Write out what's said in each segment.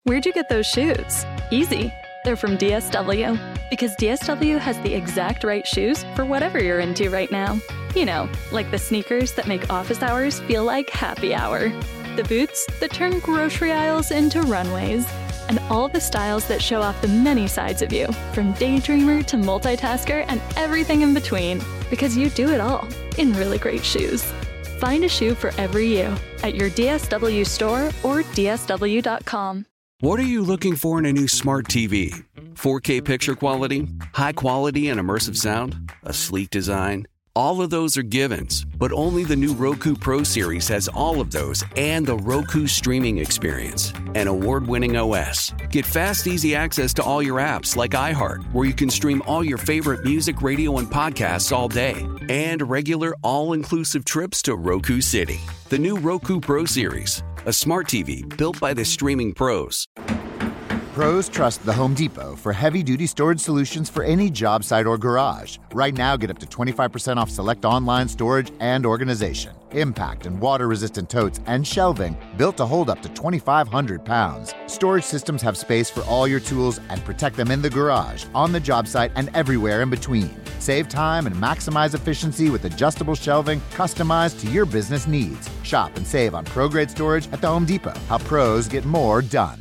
Where'd you get those shoes? Easy. They're from DSW. Because DSW has the exact right shoes for whatever you're into right now. You know, like the sneakers that make office hours feel like happy hour. The boots that turn grocery aisles into runways. And all the styles that show off the many sides of you, from daydreamer to multitasker and everything in between. Because you do it all in really great shoes. Find a shoe for every you at your DSW store or DSW.com. What are you looking for in a new smart TV? 4K picture quality? High quality and immersive sound? A sleek design? All of those are givens, but only the new Roku Pro Series has all of those and the Roku streaming experience, an award-winning OS. Get fast, easy access to all your apps like iHeart, where you can stream all your favorite music, radio, and podcasts all day, and regular all-inclusive trips to Roku City. The new Roku Pro Series, a smart TV built by the streaming pros. Pros trust the Home Depot for heavy-duty storage solutions for any job site or garage. Right now, get up to 25% off select online storage and organization. Impact and water-resistant totes and shelving built to hold up to 2,500 pounds. Storage systems have space for all your tools and protect them in the garage, on the job site, and everywhere in between. Save time and maximize efficiency with adjustable shelving customized to your business needs. Shop and save on pro-grade storage at the Home Depot. How pros get more done.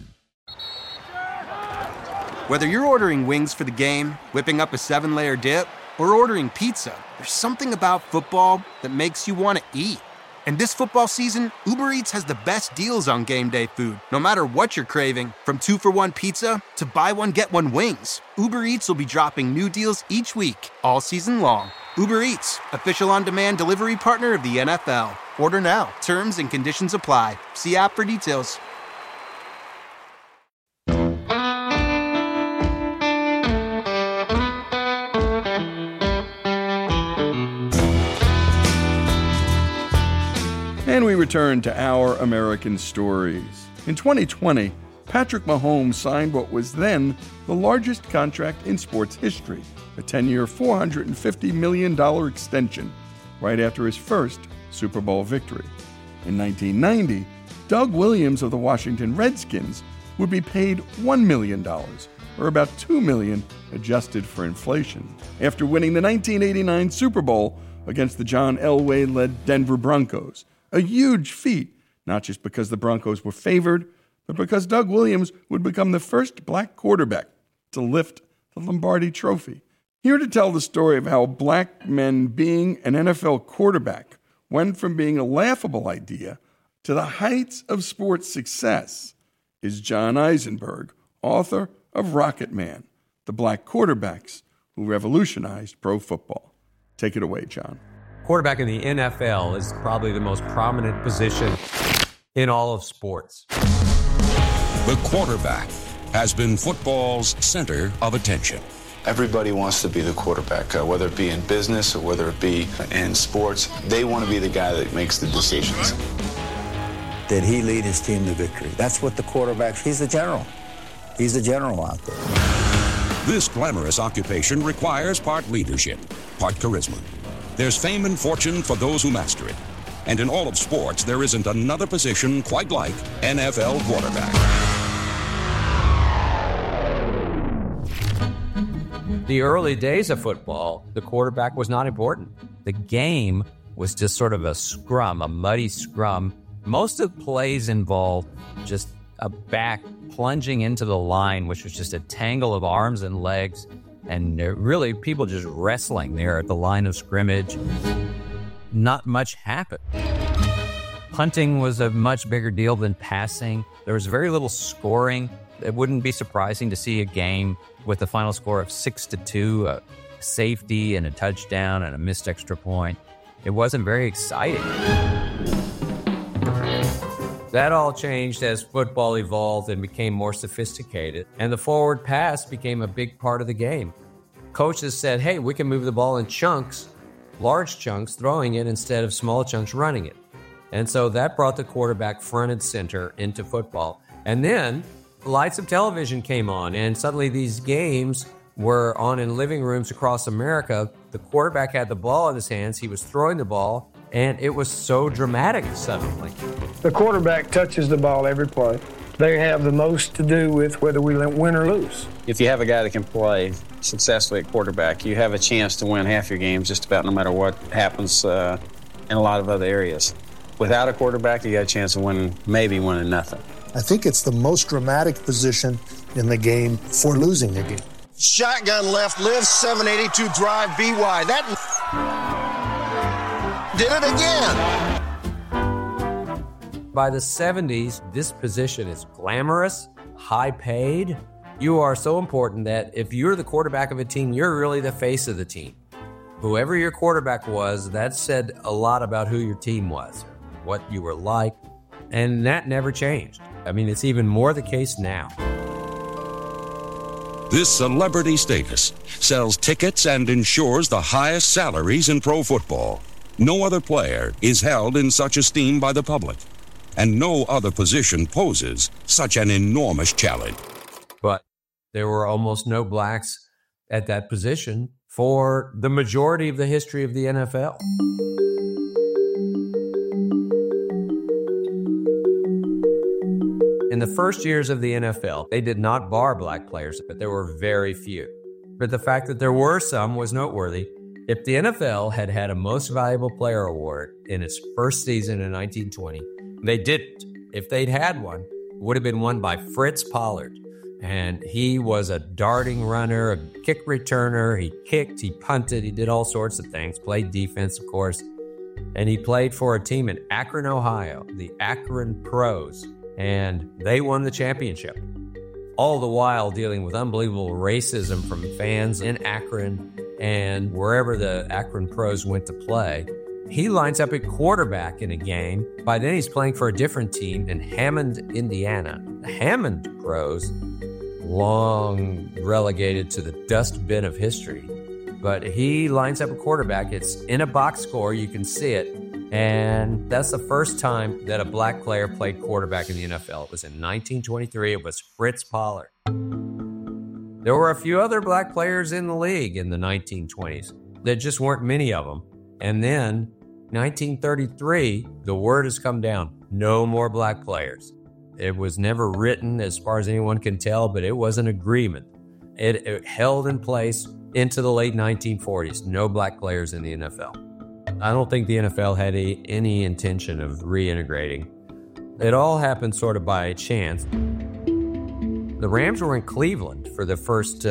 Whether you're ordering wings for the game, whipping up a 7-layer dip, or ordering pizza, there's something about football that makes you want to eat. And this football season, Uber Eats has the best deals on game day food. No matter what you're craving, from 2-for-1 pizza to buy one, get one wings, Uber Eats will be dropping new deals each week, all season long. Uber Eats, official on-demand delivery partner of the NFL. Order now. Terms and conditions apply. See app for details. And we return to Our American Stories. In 2020, Patrick Mahomes signed what was then the largest contract in sports history, a 10-year, $450 million extension, right after his first Super Bowl victory. In 1990, Doug Williams of the Washington Redskins would be paid $1 million, or about $2 million adjusted for inflation, after winning the 1989 Super Bowl against the John Elway-led Denver Broncos. A huge feat, not just because the Broncos were favored, but because Doug Williams would become the first black quarterback to lift the Lombardi Trophy. Here to tell the story of how black men being an NFL quarterback went from being a laughable idea to the heights of sports success is John Eisenberg, author of Rocket Man, The Black Quarterbacks Who Revolutionized Pro Football. Take it away, John. Quarterback in the NFL is probably the most prominent position in all of sports. The quarterback has been football's center of attention. Everybody wants to be the quarterback, whether it be in business or whether it be in sports. They want to be the guy that makes the decisions. Did he lead his team to victory? That's what the quarterback, he's the general. He's the general out there. This glamorous occupation requires part leadership, part charisma. There's fame and fortune for those who master it. And in all of sports, there isn't another position quite like NFL quarterback. The early days of football, the quarterback was not important. The game was just sort of a scrum, a muddy scrum. Most of the plays involved just a back plunging into the line, which was just a tangle of arms and legs. And really, people just wrestling there at the line of scrimmage. Not much happened. Punting was a much bigger deal than passing. There was very little scoring. It wouldn't be surprising to see a game with the final score of 6-2, a safety and a touchdown and a missed extra point. It wasn't very exciting. That all changed as football evolved and became more sophisticated, and the forward pass became a big part of the game. Coaches said, hey, we can move the ball in chunks, large chunks, throwing it instead of small chunks running it. And so that brought the quarterback front and center into football. And then lights of television came on, and suddenly these games were on in living rooms across America. The quarterback had the ball in his hands, he was throwing the ball, and it was so dramatic suddenly. The quarterback touches the ball every play. they have the most to do with whether we win or lose. If you have a guy that can play successfully at quarterback, you have a chance to win half your games just about no matter what happens in a lot of other areas. Without a quarterback, you got a chance of maybe winning nothing. I think it's the most dramatic position in the game for losing the game. Shotgun left, live 782 drive, BY. That did it again. By the 70s, this position is glamorous, high paid. You are so important that if you're the quarterback of a team, you're really the face of the team. Whoever your quarterback was, that said a lot about who your team was, what you were like, and that never changed. I mean, it's even more the case now. This celebrity status sells tickets and ensures the highest salaries in pro football. No other player is held in such esteem by the public, and no other position poses such an enormous challenge. But there were almost no blacks at that position for the majority of the history of the NFL. In the first years of the NFL, they did not bar black players, but there were very few. But the fact that there were some was noteworthy. If the NFL had had a Most Valuable Player award in its first season in 1920, they didn't. If they'd had one, it would have been won by Fritz Pollard. And he was a darting runner, a kick returner. He kicked, he punted, he did all sorts of things, played defense, of course. And he played for a team in Akron, Ohio, the Akron Pros. And they won the championship, all the while dealing with unbelievable racism from fans in Akron and wherever the Akron Pros went to play. He lines up at quarterback in a game. By then he's playing for a different team in Hammond, Indiana. The Hammond Pros, long relegated to the dustbin of history. But he lines up a quarterback. It's in a box score. You can see it. And that's the first time that a black player played quarterback in the NFL. It was in 1923. It was Fritz Pollard. There were a few other black players in the league in the 1920s. There just weren't many of them. And then 1933, the word has come down. No more black players. It was never written as far as anyone can tell, but it was an agreement. It held in place into the late 1940s. No black players in the NFL. I don't think the NFL had any intention of reintegrating. It all happened sort of by chance. The Rams were in Cleveland for the first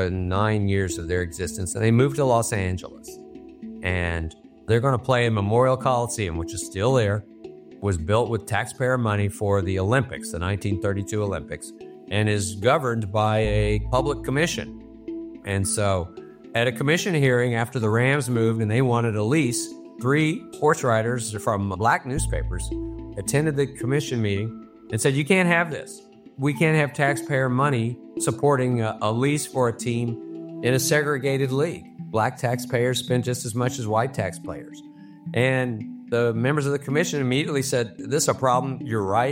9 years of their existence, and they moved to Los Angeles. And they're going to play in Memorial Coliseum, which is still there. It was built with taxpayer money for the Olympics, the 1932 Olympics, and is governed by a public commission. And so at a commission hearing after the Rams moved and they wanted a lease, 3 sports writers from black newspapers attended the commission meeting and said, you can't have this. We can't have taxpayer money supporting a lease for a team in a segregated league. Black taxpayers spend just as much as white taxpayers. And the members of the commission immediately said, this is a problem, you're right.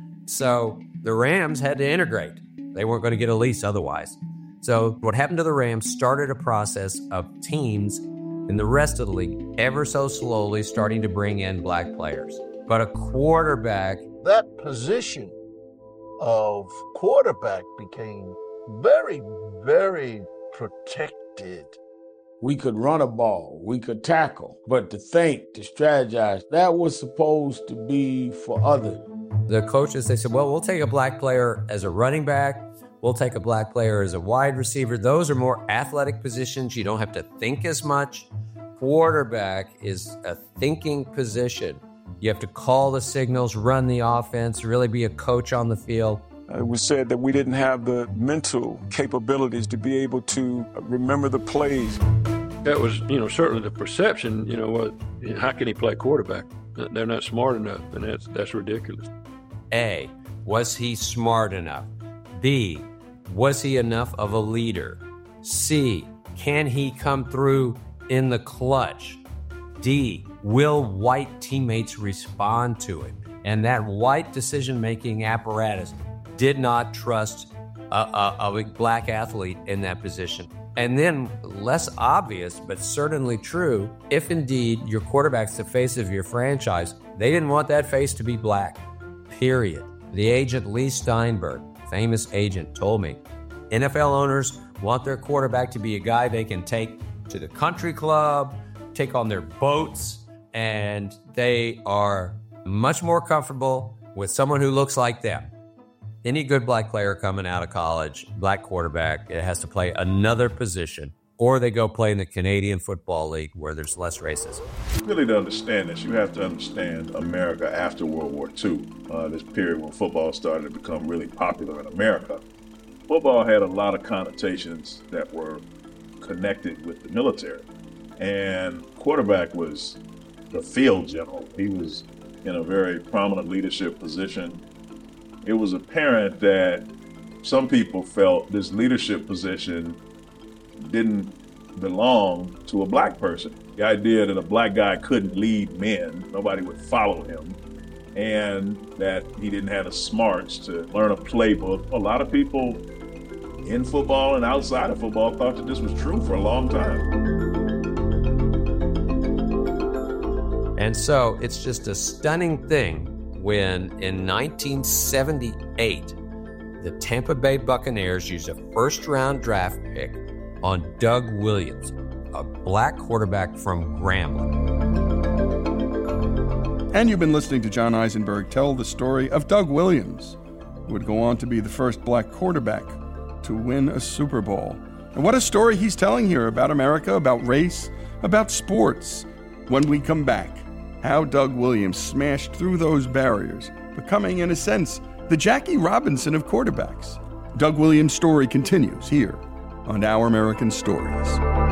So the Rams had to integrate. They weren't going to get a lease otherwise. So what happened to the Rams started a process of teams in the rest of the league ever so slowly starting to bring in black players. But a quarterback... That position of quarterback became very, very protected. We could run a ball, we could tackle, but to think, to strategize, that was supposed to be for others. The coaches, they said, well, we'll take a black player as a running back. We'll take a black player as a wide receiver. Those are more athletic positions. You don't have to think as much. Quarterback is a thinking position. You have to call the signals, run the offense, really be a coach on the field. It was said that we didn't have the mental capabilities to be able to remember the plays. That was, certainly the perception, how can he play quarterback? They're not smart enough, and that's ridiculous. A, was he smart enough? B, was he enough of a leader? C, can he come through in the clutch? D, will white teammates respond to it? And that white decision-making apparatus did not trust a black athlete in that position. And then, less obvious, but certainly true, if indeed your quarterback's the face of your franchise, they didn't want that face to be black, period. The agent Lee Steinberg, famous agent, told me NFL owners want their quarterback to be a guy they can take to the country club, take on their boats, and they are much more comfortable with someone who looks like them. Any good black player coming out of college, black quarterback, it has to play another position, or they go play in the Canadian Football League where there's less racism. Really, to understand this, you have to understand America after World War II, this period when football started to become really popular in America. Football had a lot of connotations that were connected with the military, and quarterback was the field general. He was in a very prominent leadership position. It was apparent that some people felt this leadership position didn't belong to a black person. The idea that a black guy couldn't lead men, nobody would follow him, and that he didn't have the smarts to learn a playbook. A lot of people in football and outside of football thought that this was true for a long time. And so it's just a stunning thing when in 1978, the Tampa Bay Buccaneers used a first-round draft pick on Doug Williams, a black quarterback from Grambling. And you've been listening to John Eisenberg tell the story of Doug Williams, who would go on to be the first black quarterback to win a Super Bowl. And what a story he's telling here about America, about race, about sports. When we come back, how Doug Williams smashed through those barriers, becoming, in a sense, the Jackie Robinson of quarterbacks. Doug Williams' story continues here on Our American Stories.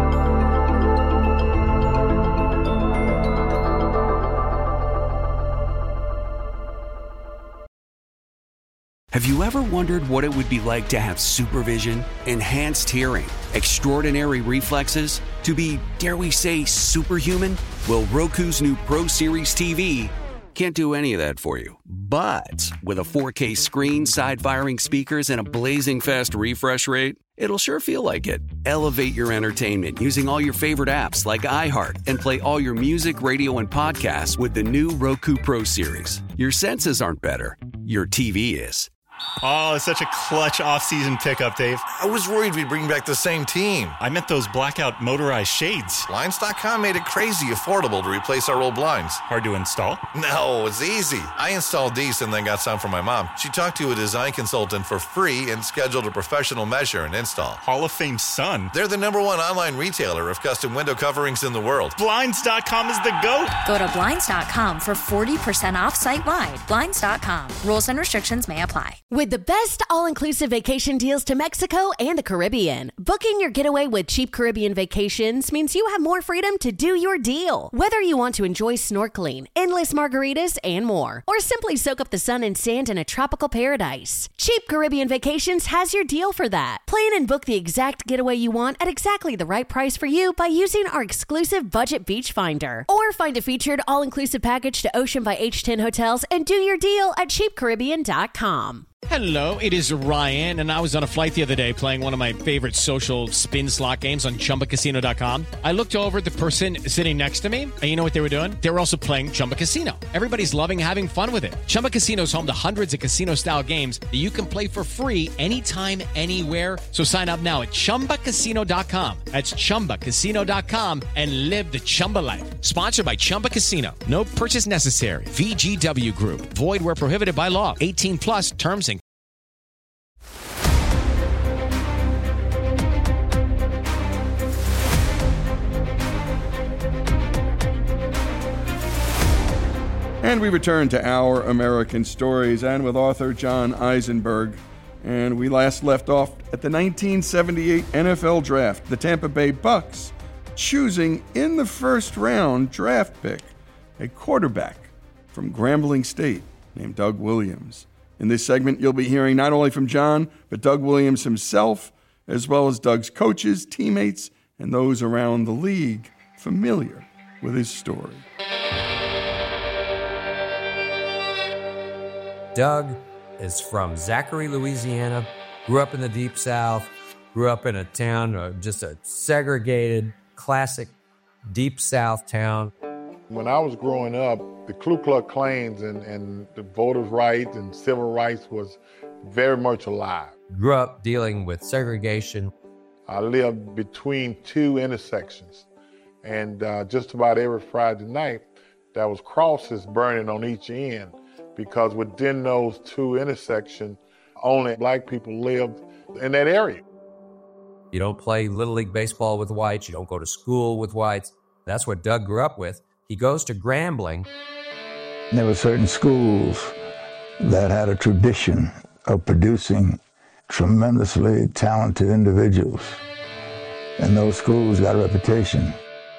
Have you ever wondered what it would be like to have supervision, enhanced hearing, extraordinary reflexes, to be, dare we say, superhuman? Well, Roku's new Pro Series TV can't do any of that for you. But with a 4K screen, side-firing speakers, and a blazing fast refresh rate, it'll sure feel like it. Elevate your entertainment using all your favorite apps like iHeart and play all your music, radio, and podcasts with the new Roku Pro Series. Your senses aren't better. Your TV is. Oh, it's such a clutch off-season pickup, Dave. I was worried we'd bring back the same team. I meant those blackout motorized shades. Blinds.com made it crazy affordable to replace our old blinds. Hard to install? No, it's easy. I installed these and then got some for my mom. She talked to a design consultant for free and scheduled a professional measure and install. Hall of Fame son. They're the #1 online retailer of custom window coverings in the world. Blinds.com is the GOAT. Go to Blinds.com for 40% off site-wide. Blinds.com. Rules and restrictions may apply. With the best all-inclusive vacation deals to Mexico and the Caribbean, booking your getaway with Cheap Caribbean Vacations means you have more freedom to do your deal. Whether you want to enjoy snorkeling, endless margaritas, and more, or simply soak up the sun and sand in a tropical paradise, Cheap Caribbean Vacations has your deal for that. Plan and book the exact getaway you want at exactly the right price for you by using our exclusive Budget Beach Finder. Or find a featured all-inclusive package to Ocean by H10 Hotels and do your deal at cheapcaribbean.com. Hello, it is Ryan, and I was on a flight the other day playing one of my favorite social spin slot games on ChumbaCasino.com. I looked over at the person sitting next to me, and you know what they were doing? They were also playing Chumba Casino. Everybody's loving having fun with it. Chumba Casino is home to hundreds of casino-style games that you can play for free anytime, anywhere. So sign up now at ChumbaCasino.com. That's ChumbaCasino.com and live the Chumba life. Sponsored by Chumba Casino. No purchase necessary. VGW Group. Void where prohibited by law. 18 plus terms and And we return to Our American Stories, and with author John Eisenberg. And we last left off at the 1978 NFL Draft, the Tampa Bay Bucks choosing in the first round draft pick a quarterback from Grambling State named Doug Williams. In this segment, you'll be hearing not only from John, but Doug Williams himself, as well as Doug's coaches, teammates, and those around the league familiar with his story. Doug is from Zachary, Louisiana, grew up in the Deep South, grew up in a town, just a segregated, classic Deep South town. When I was growing up, the Ku Klux Klans and the voters' rights and civil rights was very much alive. Grew up dealing with segregation. I lived between two intersections, and just about every Friday night, there was crosses burning on each end, because within those two intersections, only black people lived in that area. You don't play Little League Baseball with whites. You don't go to school with whites. That's what Doug grew up with. He goes to Grambling. There were certain schools that had a tradition of producing tremendously talented individuals, and those schools got a reputation.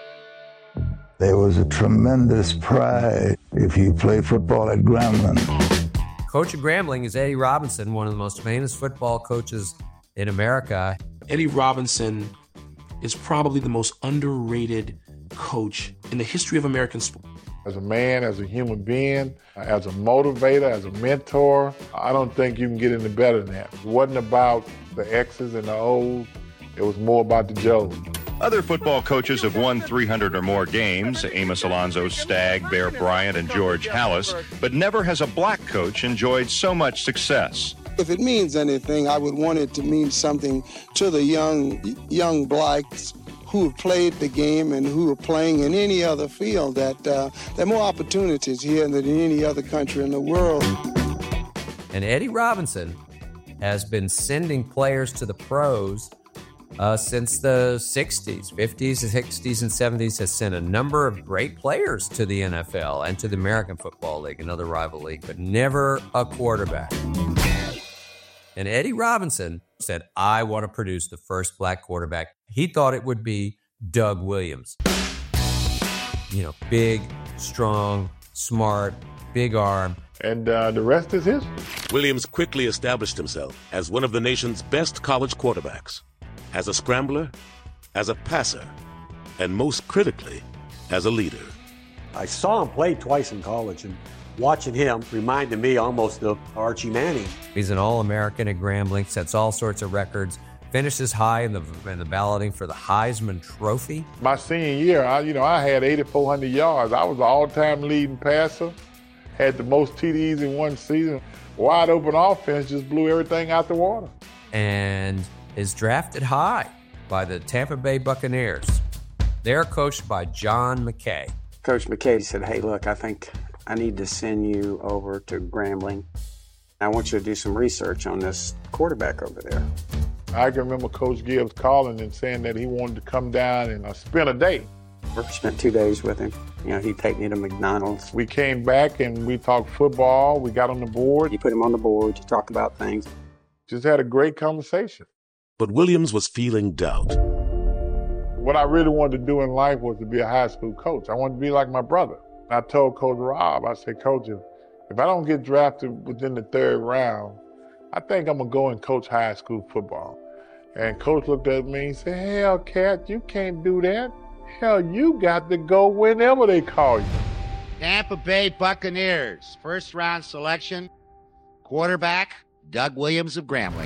There was a tremendous pride if you played football at Grambling. Coach of Grambling is Eddie Robinson, one of the most famous football coaches in America. Eddie Robinson is probably the most underrated coach in the history of American sport. As a man, as a human being, as a motivator, as a mentor, I don't think you can get any better than that. It wasn't about the X's and the O's. It was more about the Joes. Other football coaches have won 300 or more games, Amos Alonzo, Stagg, Bear Bryant, and George Halas, but never has a black coach enjoyed so much success. If it means anything, I would want it to mean something to the young blacks who have played the game and who are playing in any other field, that there are more opportunities here than in any other country in the world. And Eddie Robinson has been sending players to the pros since the 60s, 50s, 60s, and 70s, has sent a number of great players to the NFL and to the American Football League, another rival league, but never a quarterback. And Eddie Robinson said, I want to produce the first black quarterback. He thought it would be Doug Williams. You know, big, strong, smart, big arm. And the rest is history. Williams quickly established himself as one of the nation's best college quarterbacks, as a scrambler, as a passer, and most critically, as a leader. I saw him play twice in college, and watching him reminded me almost of Archie Manning. He's an All-American at Grambling, sets all sorts of records, finishes high in the balloting for the Heisman Trophy. My senior year, I had 8,400 yards. I was the all-time leading passer, had the most TDs in one season. Wide open offense just blew everything out the water. And is drafted high by the Tampa Bay Buccaneers. They're coached by John McKay. Coach McKay said, hey, look, I think I need to send you over to Grambling. I want you to do some research on this quarterback over there. I can remember Coach Gibbs calling and saying that he wanted to come down and spend a day. We spent 2 days with him. He'd take me to McDonald's. We came back and we talked football. We got on the board. You put him on the board to talk about things. Just had a great conversation. But Williams was feeling doubt. What I really wanted to do in life was to be a high school coach. I wanted to be like my brother. I told Coach Rob, I said, Coach, if I don't get drafted within the third round, I think I'm going to go and coach high school football. And Coach looked at me and said, hell, Cat, you can't do that. Hell, you got to go whenever they call you. Tampa Bay Buccaneers, first round selection, quarterback, Doug Williams of Grambling.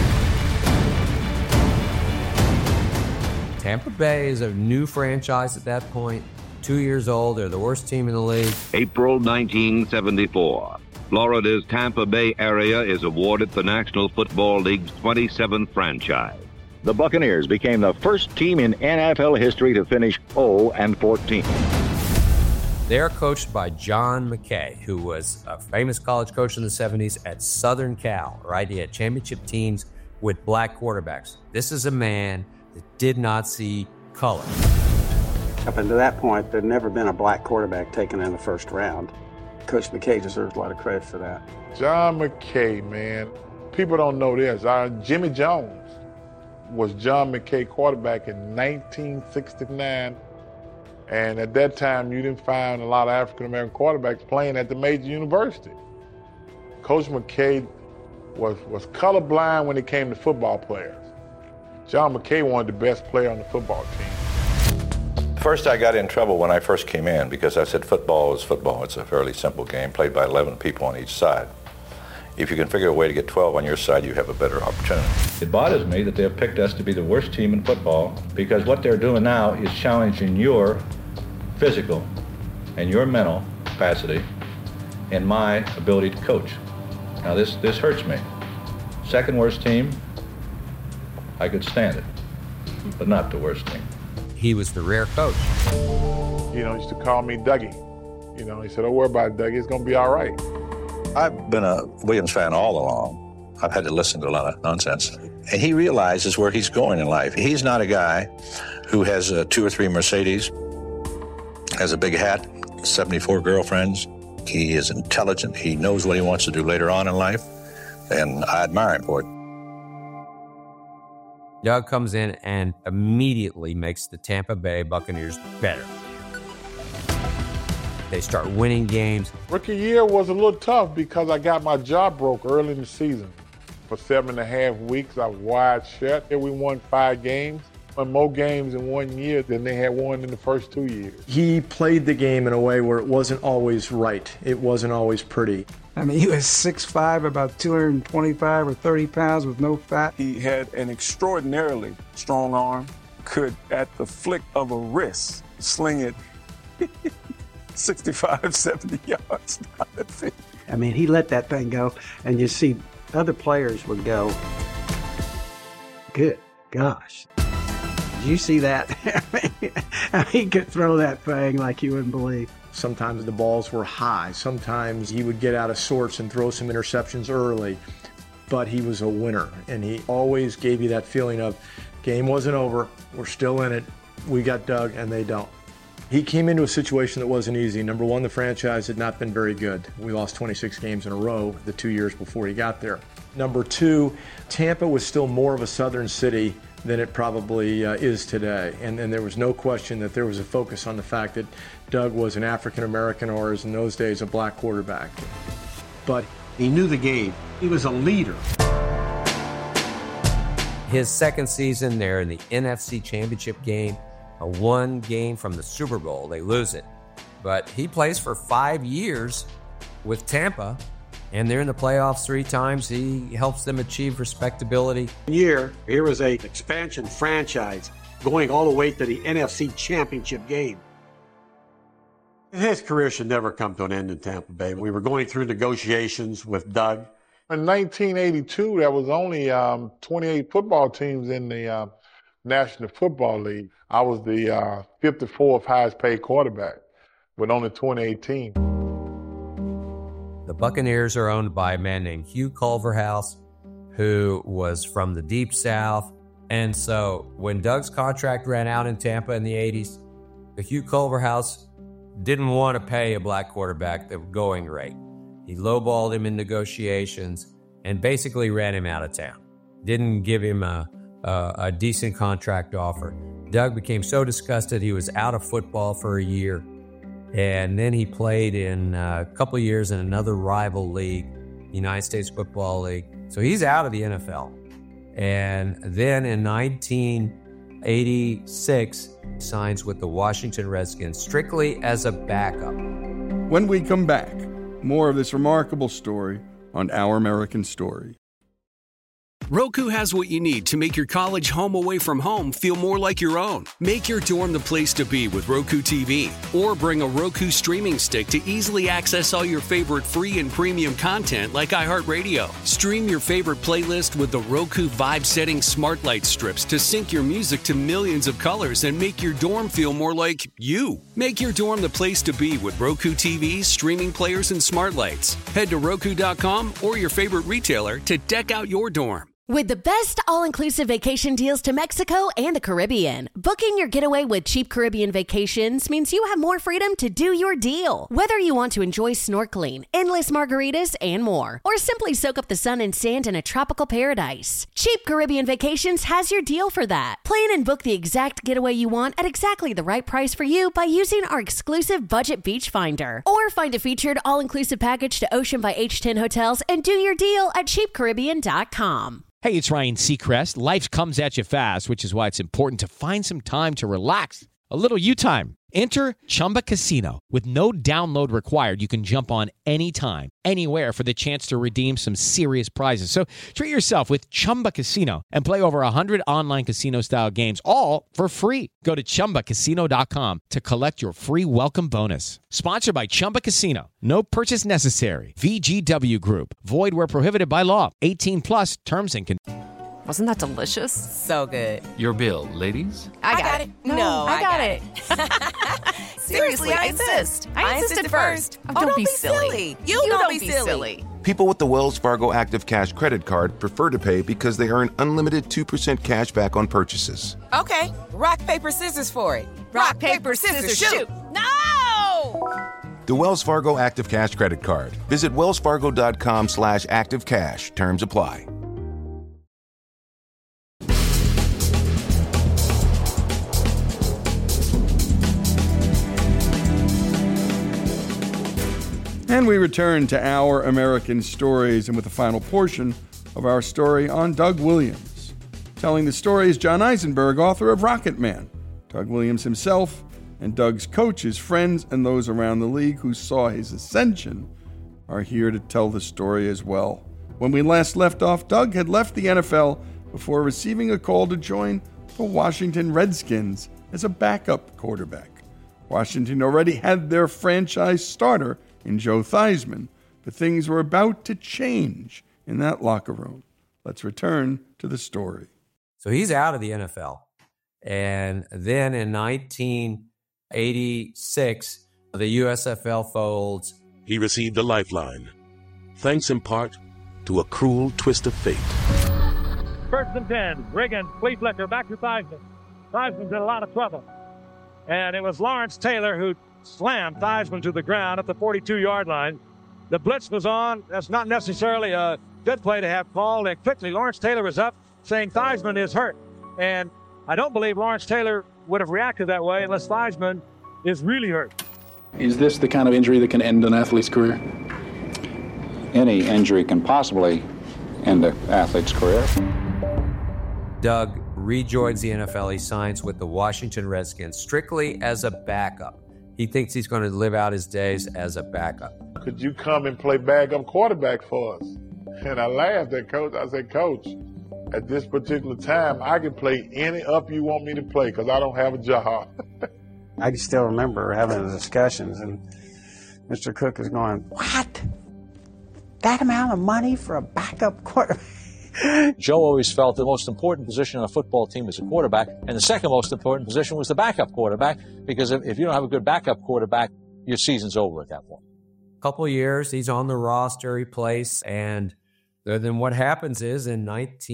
Tampa Bay is a new franchise at that point. 2 years old. They're the worst team in the league. April 1974. Florida's Tampa Bay area is awarded the National Football League's 27th franchise. The Buccaneers became the first team in NFL history to finish 0-14. They're coached by John McKay, who was a famous college coach in the 70s at Southern Cal, right? He had championship teams with black quarterbacks. This is a man that did not see color. Up until that point, there'd never been a black quarterback taken in the first round. Coach McKay deserves a lot of credit for that. John McKay, man. People don't know this. Jimmy Jones was John McKay quarterback in 1969. And at that time, you didn't find a lot of African-American quarterbacks playing at the major university. Coach McKay was colorblind when it came to football players. John McKay wanted the best player on the football team. First, I got in trouble when I first came in because I said football is football. It's a fairly simple game played by 11 people on each side. If you can figure a way to get 12 on your side, you have a better opportunity. It bothers me that they've picked us to be the worst team in football because what they're doing now is challenging your physical and your mental capacity and my ability to coach. Now this hurts me. Second worst team, I could stand it, but not the worst team. He was the rare coach. You know, he used to call me Dougie. You know, he said, don't worry about it, Dougie, it's gonna be all right. I've been a Williams fan all along. I've had to listen to a lot of nonsense. And he realizes where he's going in life. He's not a guy who has 2 or 3 Mercedes, has a big hat, 74 girlfriends. He is intelligent. He knows what he wants to do later on in life, and I admire him for it. Doug comes in and immediately makes the Tampa Bay Buccaneers better. They start winning games. Rookie year was a little tough because I got my jaw broke early in the season. For 7.5 weeks, I was wide shut. We won 5 games. Won more games in 1 year than they had won in the first 2 years. He played the game in a way where it wasn't always right. It wasn't always pretty. I mean, he was 6'5", about 225 or 30 pounds with no fat. He had an extraordinarily strong arm, could, at the flick of a wrist, sling it 65, 70 yards down the field. I mean, he let that thing go, and you see other players would go, good gosh. Did you see that? He could throw that thing like you wouldn't believe. Sometimes the balls were high. Sometimes he would get out of sorts and throw some interceptions early. But he was a winner, and he always gave you that feeling of, game wasn't over, we're still in it, we got Doug, and they don't. He came into a situation that wasn't easy. Number one, the franchise had not been very good. We lost 26 games in a row the 2 years before he got there. Number two, Tampa was still more of a southern city than it probably is today. And there was no question that there was a focus on the fact that Doug was an African-American, or as in those days, a black quarterback. But he knew the game. He was a leader. His second season, they're in the NFC Championship game, a 1 game from the Super Bowl. They lose it. But he plays for 5 years with Tampa, and they're in the playoffs 3 times. He helps them achieve respectability. Here was a expansion franchise going all the way to the NFC Championship game. His career should never come to an end in Tampa Bay. We were going through negotiations with Doug. In 1982, there was only 28 football teams in the National Football League. I was the 54th highest paid quarterback with only 28 teams. The Buccaneers are owned by a man named Hugh Culverhouse, who was from the Deep South. And so when Doug's contract ran out in Tampa in the 80s, Hugh Culverhouse didn't want to pay a black quarterback the going rate. He lowballed him in negotiations and basically ran him out of town. Didn't give him a decent contract offer. Doug became so disgusted he was out of football for a year. And then he played in a couple of years in another rival league, United States Football League. So he's out of the NFL. And then in 1986, signs with the Washington Redskins strictly as a backup. When we come back, more of this remarkable story on Our American Story. Roku has what you need to make your college home away from home feel more like your own. Make your dorm the place to be with Roku TV, or bring a Roku streaming stick to easily access all your favorite free and premium content like iHeartRadio. Stream your favorite playlist with the Roku Vibe Setting Smart Light strips to sync your music to millions of colors and make your dorm feel more like you. Make your dorm the place to be with Roku TVs, streaming players, and smart lights. Head to Roku.com or your favorite retailer to deck out your dorm. With the best all-inclusive vacation deals to Mexico and the Caribbean, booking your getaway with Cheap Caribbean Vacations means you have more freedom to do your deal. Whether you want to enjoy snorkeling, endless margaritas, and more, or simply soak up the sun and sand in a tropical paradise, Cheap Caribbean Vacations has your deal for that. Plan and book the exact getaway you want at exactly the right price for you by using our exclusive Budget Beach Finder. Or find a featured all-inclusive package to Ocean by H10 Hotels and do your deal at cheapcaribbean.com. Hey, it's Ryan Seacrest. Life comes at you fast, which is why it's important to find some time to relax. A little you time. Enter Chumba Casino. With no download required, you can jump on anytime, anywhere for the chance to redeem some serious prizes. So treat yourself with Chumba Casino and play over 100 online casino-style games, all for free. Go to ChumbaCasino.com to collect your free welcome bonus. Sponsored by Chumba Casino. No purchase necessary. VGW Group. Void where prohibited by law. 18 plus terms and conditions. Wasn't that delicious? So good. Your bill, ladies? I got it. No, I got it. Seriously, I insist. I insisted first. Oh, don't be silly. You don't be silly. People with the Wells Fargo Active Cash credit card prefer to pay because they earn unlimited 2% cash back on purchases. Okay, rock, paper, scissors for it. Rock, paper, scissors, shoot. No! The Wells Fargo Active Cash credit card. Visit wellsfargo.com/activecash. Terms apply. And we return to Our American Stories, and with the final portion of our story on Doug Williams. Telling the story is John Eisenberg, author of Rocket Man. Doug Williams himself and Doug's coaches, friends, and those around the league who saw his ascension are here to tell the story as well. When we last left off, Doug had left the NFL before receiving a call to join the Washington Redskins as a backup quarterback. Washington already had their franchise starter in Joe Theismann, but things were about to change in that locker room. Let's return to the story. So he's out of the NFL. And then in 1986, the USFL folds. He received a lifeline, thanks in part to a cruel twist of fate. 1st and 10, Reagan, Flea Fletcher, back to Theismann. Theismann's in a lot of trouble. And it was Lawrence Taylor who slammed Theismann to the ground at the 42-yard line. The blitz was on. That's not necessarily a good play to have called. And quickly, Lawrence Taylor is up saying Theismann is hurt. And I don't believe Lawrence Taylor would have reacted that way unless Theismann is really hurt. Is this the kind of injury that can end an athlete's career? Any injury can possibly end an athlete's career. Doug rejoins the NFL. He signs with the Washington Redskins strictly as a backup. He thinks he's going to live out his days as a backup. Could you come and play backup quarterback for us? And I laughed at Coach. I said, Coach, at this particular time, I can play any up you want me to play because I don't have a job. I can still remember having the discussions, and Mr. Cook is going, what? That amount of money for a backup quarterback? Joe always felt the most important position on a football team is a quarterback, and the second most important position was the backup quarterback, because if you don't have a good backup quarterback, your season's over at that point. A couple of years, he's on the roster, he plays, and then what happens is in the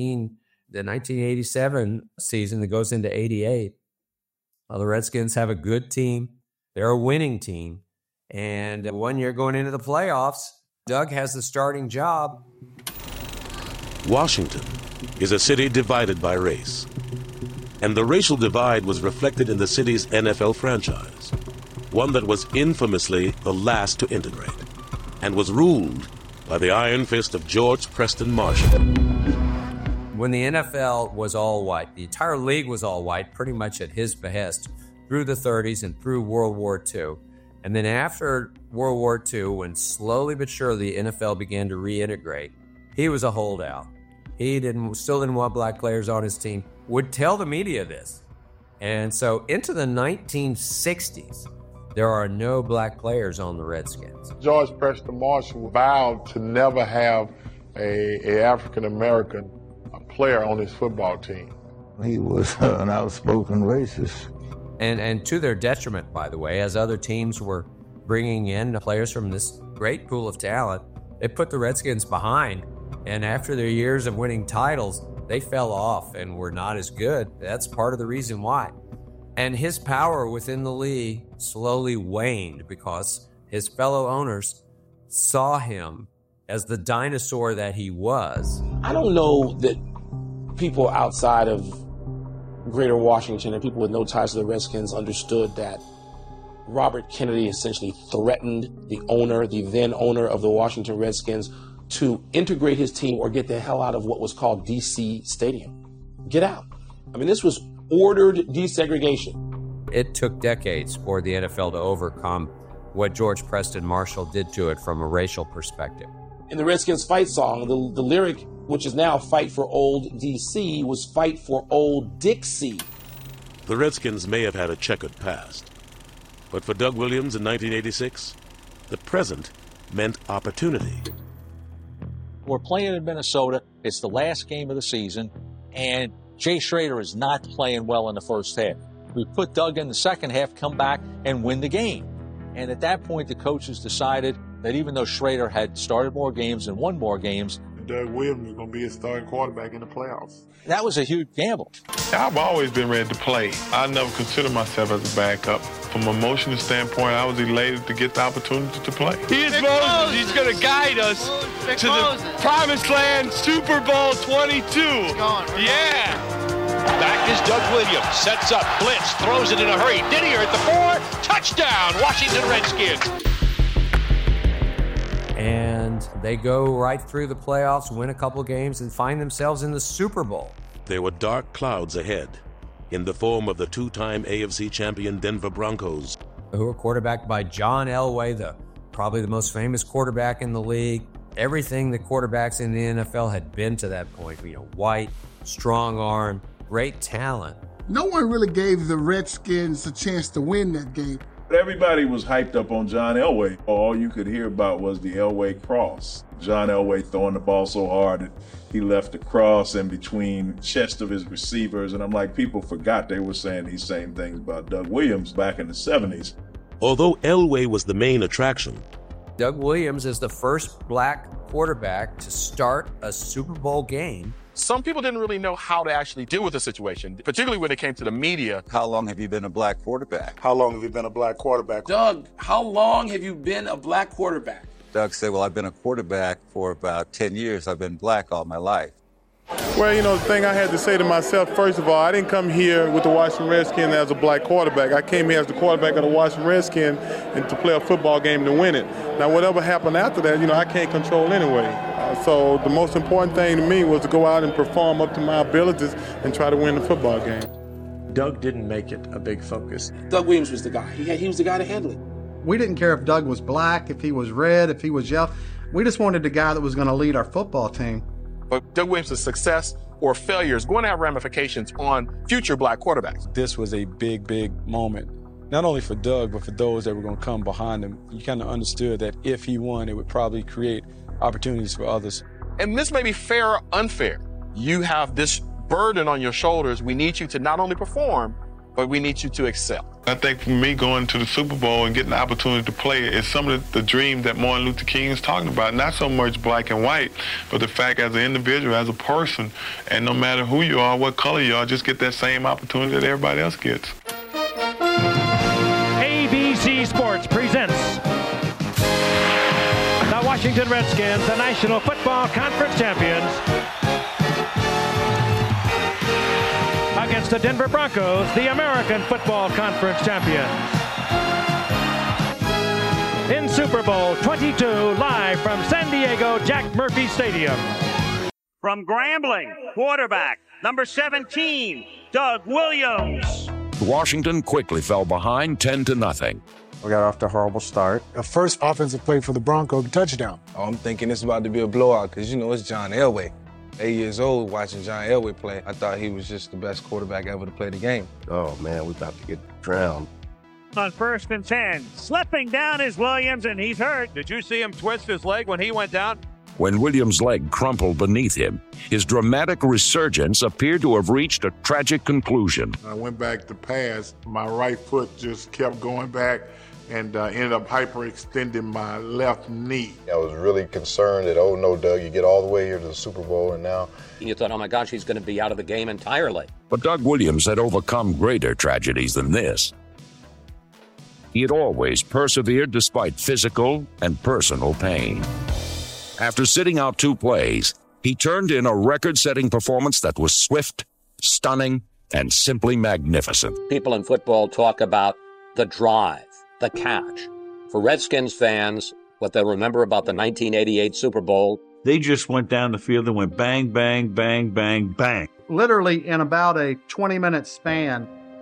1987 season that goes into 88, the Redskins have a good team. They're a winning team. And 1 year going into the playoffs, Doug has the starting job. Washington is a city divided by race, and the racial divide was reflected in the city's NFL franchise, one that was infamously the last to integrate, and was ruled by the iron fist of George Preston Marshall. When the NFL was all white, the entire league was all white, pretty much at his behest, through the 30s and through World War II. And then after World War II, when slowly but surely the NFL began to reintegrate, he was a holdout. He still didn't want black players on his team, would tell the media this. And so into the 1960s, there are no black players on the Redskins. George Preston Marshall vowed to never have a African-American player on his football team. He was an outspoken racist. And to their detriment, by the way, as other teams were bringing in players from this great pool of talent, they put the Redskins behind. And after their years of winning titles, they fell off and were not as good. That's part of the reason why. And his power within the league slowly waned because his fellow owners saw him as the dinosaur that he was. I don't know that people outside of Greater Washington and people with no ties to the Redskins understood that Robert Kennedy essentially threatened the then owner of the Washington Redskins, to integrate his team or get the hell out of what was called DC Stadium. Get out. I mean, this was ordered desegregation. It took decades for the NFL to overcome what George Preston Marshall did to it from a racial perspective. In the Redskins fight song, the lyric, which is now Fight for Old D.C., was Fight for Old Dixie. The Redskins may have had a checkered past, but for Doug Williams in 1986, the present meant opportunity. We're playing in Minnesota. It's the last game of the season, and Jay Schroeder is not playing well in the first half. We put Doug in the second half, come back, and win the game. And at that point, the coaches decided that even though Schroeder had started more games and won more games, Doug Williams was going to be his starting quarterback in the playoffs. That was a huge gamble. I've always been ready to play. I never considered myself as a backup. From an emotional standpoint, I was elated to get the opportunity to play. He is Moses. He's going to guide us to the Promised Land Super Bowl 22. Yeah. Back is Doug Williams. Sets up, blitz, throws it in a hurry. Didier at the 4. Touchdown, Washington Redskins. And they go right through the playoffs, win a couple games, and find themselves in the Super Bowl. There were dark clouds ahead, in the form of the two-time AFC champion Denver Broncos, who were quarterbacked by John Elway, probably the most famous quarterback in the league. Everything the quarterbacks in the NFL had been to that point. White, strong arm, great talent. No one really gave the Redskins a chance to win that game. Everybody was hyped up on John Elway. All you could hear about was the Elway cross. John Elway throwing the ball so hard that he left the cross in between the chest of his receivers. And I'm like, people forgot they were saying these same things about Doug Williams back in the 70s. Although Elway was the main attraction, Doug Williams is the first black quarterback to start a Super Bowl game. Some people didn't really know how to actually deal with the situation, particularly when it came to the media. How long have you been a black quarterback? How long have you been a black quarterback? Doug, how long have you been a black quarterback? Doug said, well, I've been a quarterback for about 10 years. I've been black all my life. Well, the thing I had to say to myself, first of all, I didn't come here with the Washington Redskins as a black quarterback. I came here as the quarterback of the Washington Redskins and to play a football game to win it. Now, whatever happened after that, I can't control anyway. So the most important thing to me was to go out and perform up to my abilities and try to win the football game. Doug didn't make it a big focus. Doug Williams was the guy. He was the guy to handle it. We didn't care if Doug was black, if he was red, if he was yellow. We just wanted the guy that was going to lead our football team. But Doug Williams' success or failure is going to have ramifications on future black quarterbacks. This was a big, big moment, not only for Doug, but for those that were going to come behind him. You kind of understood that if he won, it would probably create opportunities for others. And this may be fair or unfair. You have this burden on your shoulders. We need you to not only perform, but we need you to excel. I think for me, going to the Super Bowl and getting the opportunity to play is some of the dream that Martin Luther King is talking about. Not so much black and white, but the fact as an individual, as a person, and no matter who you are, what color you are, just get that same opportunity that everybody else gets. ABC Sports presents the Washington Redskins, the National Football Conference champions, against the Denver Broncos, the American Football Conference champions. In Super Bowl 22, live from San Diego Jack Murphy Stadium. From Grambling, quarterback, number 17, Doug Williams. Washington quickly fell behind 10-0. We got off to a horrible start. A first offensive play for the Broncos, touchdown. Oh, I'm thinking it's about to be a blowout because, it's John Elway. 8 years old watching John Elway play. I thought he was just the best quarterback ever to play the game. Oh, man, we're about to get drowned. On 1st and 10, slipping down is Williams, and he's hurt. Did you see him twist his leg when he went down? When Williams' leg crumpled beneath him, his dramatic resurgence appeared to have reached a tragic conclusion. I went back to pass. My right foot just kept going back and ended up hyperextending my left knee. I was really concerned that, oh no, Doug, you get all the way here to the Super Bowl and now... You thought, oh my gosh, he's going to be out of the game entirely. But Doug Williams had overcome greater tragedies than this. He had always persevered despite physical and personal pain. After sitting out 2 plays, he turned in a record-setting performance that was swift, stunning, and simply magnificent. People in football talk about the drive, the catch. For Redskins fans, what they'll remember about the 1988 Super Bowl, they just went down the field and went bang, bang, bang, bang, bang. Literally in about a 20-minute span,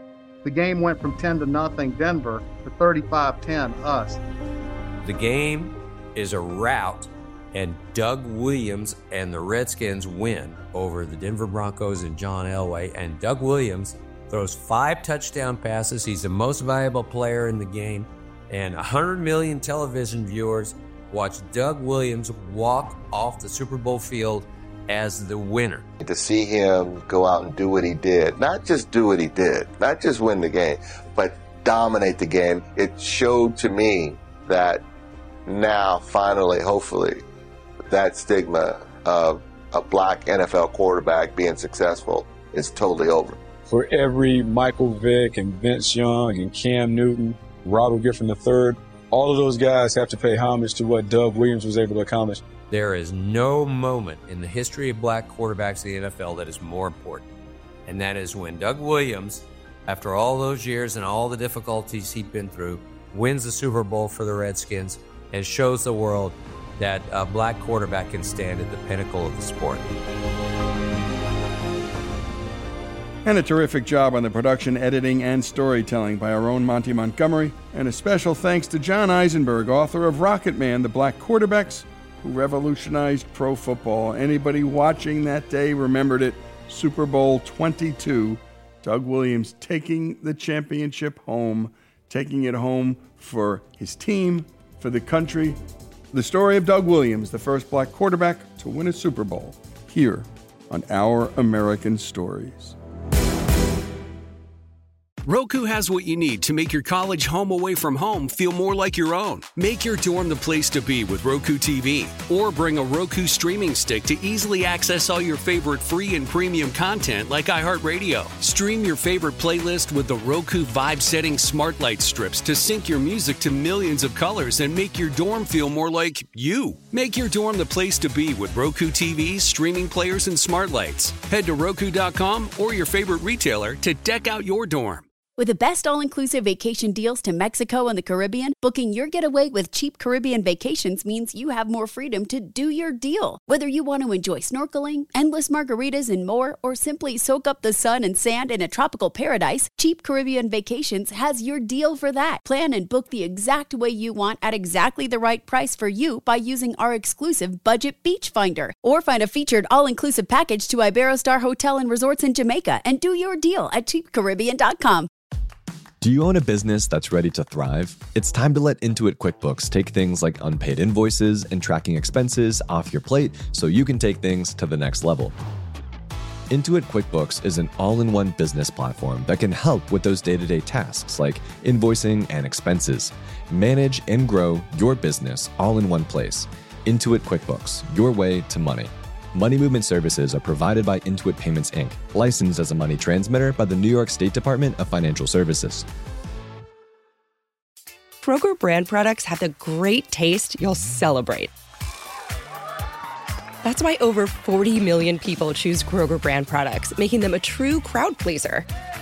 The game went from 10-0 Denver to 35-10 us. The game is a rout, and Doug Williams and the Redskins win over the Denver Broncos and John Elway. And Doug Williams throws 5 touchdown passes. He's the most valuable player in the game. And 100 million television viewers watch Doug Williams walk off the Super Bowl field as the winner. To see him go out and do what he did, not just do what he did, not just win the game, but dominate the game, it showed to me that now, finally, hopefully, that stigma of a black NFL quarterback being successful is totally over. For every Michael Vick and Vince Young and Cam Newton, Robert Griffin III, all of those guys have to pay homage to what Doug Williams was able to accomplish. There is no moment in the history of black quarterbacks in the NFL that is more important. And that is when Doug Williams, after all those years and all the difficulties he'd been through, wins the Super Bowl for the Redskins and shows the world that a black quarterback can stand at the pinnacle of the sport. And a terrific job on the production, editing, and storytelling by our own Monty Montgomery. And a special thanks to John Eisenberg, author of Rocket Man, The Black Quarterbacks, who revolutionized pro football. Anybody watching that day remembered it. Super Bowl 22, Doug Williams taking the championship home, taking it home for his team, for the country. The story of Doug Williams, the first black quarterback to win a Super Bowl, here on Our American Stories. Roku has what you need to make your college home away from home feel more like your own. Make your dorm the place to be with Roku TV. Or bring a Roku streaming stick to easily access all your favorite free and premium content like iHeartRadio. Stream your favorite playlist with the Roku Vibe Setting Smart Light strips to sync your music to millions of colors and make your dorm feel more like you. Make your dorm the place to be with Roku TVs, streaming players, and smart lights. Head to Roku.com or your favorite retailer to deck out your dorm. With the best all-inclusive vacation deals to Mexico and the Caribbean, booking your getaway with Cheap Caribbean Vacations means you have more freedom to do your deal. Whether you want to enjoy snorkeling, endless margaritas, and more, or simply soak up the sun and sand in a tropical paradise, Cheap Caribbean Vacations has your deal for that. Plan and book the exact way you want at exactly the right price for you by using our exclusive Budget Beach Finder. Or find a featured all-inclusive package to Iberostar Hotel and Resorts in Jamaica and do your deal at cheapcaribbean.com. Do you own a business that's ready to thrive? It's time to let Intuit QuickBooks take things like unpaid invoices and tracking expenses off your plate so you can take things to the next level. Intuit QuickBooks is an all-in-one business platform that can help with those day-to-day tasks like invoicing and expenses. Manage and grow your business all in one place. Intuit QuickBooks, your way to money. Money movement services are provided by Intuit Payments, Inc., licensed as a money transmitter by the New York State Department of Financial Services. Kroger brand products have the great taste you'll celebrate. That's why over 40 million people choose Kroger brand products, making them a true crowd pleaser.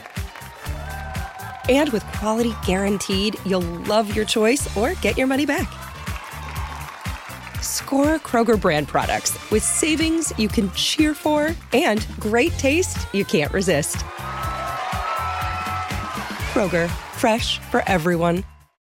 And with quality guaranteed, you'll love your choice or get your money back. Score Kroger brand products with savings you can cheer for and great taste you can't resist. Kroger, fresh for everyone.